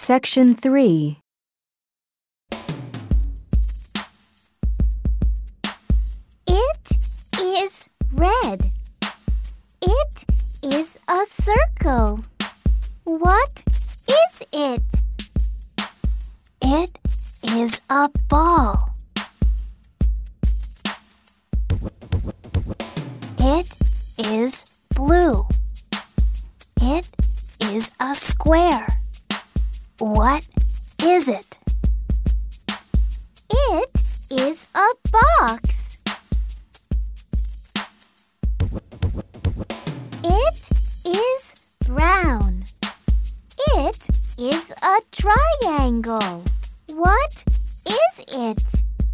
Section 3. It is red. It is a circle. What is it? It is a ball. It is blue. It is a square. What is it? It is a box. It is brown. It is a triangle. What is it?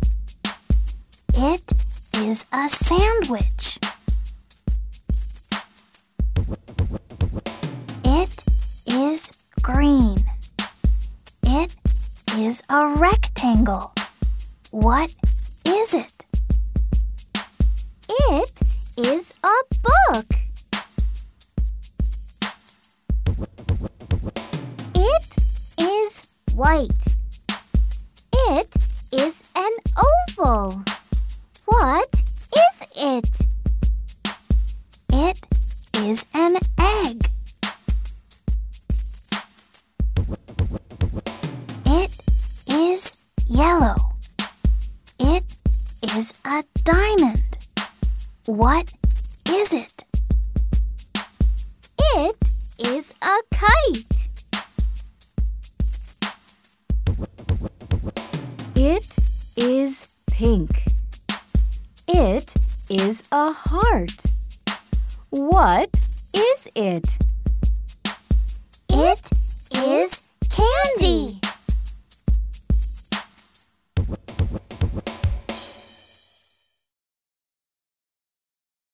It is a sandwich. It is green. It is a rectangle. What is it? It is a book. It is white. It is an oval. What is it? It is an egg. It is yellow. It is a diamond. What is it? It is a kite. It is pink. It is a heart. What is it?